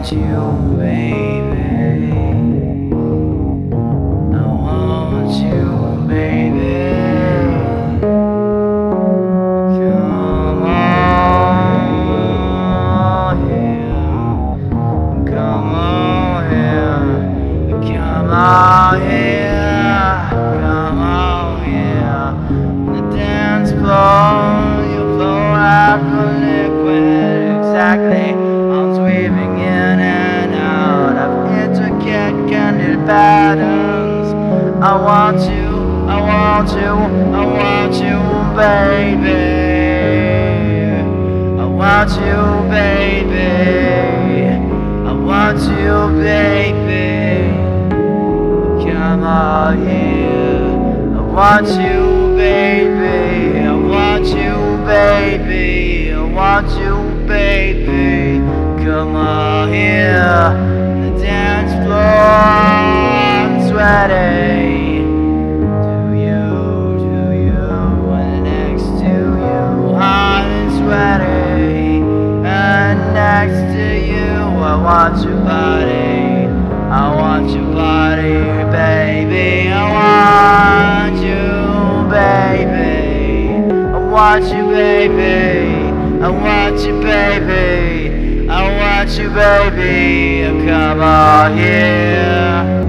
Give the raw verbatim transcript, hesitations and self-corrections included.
want you, baby. I want you, baby. Come on here. Come on here. Come on here. Come on here. The dance floor, you flow like a liquid. Exactly. Arms weaving in and out of intricate candid patterns. I want you, I want you, I want you, baby. I want you, baby. I want you, baby. Come on here. I want you, baby. I want you, baby. I want you, baby. Come on here. The dance floor, I'm sweating. To you, to you, and next to you, hot and sweaty. And next to you, I want your body. I want your body, baby. I want you, baby. I want you, baby. I want you, baby. I want you, baby. Come on here.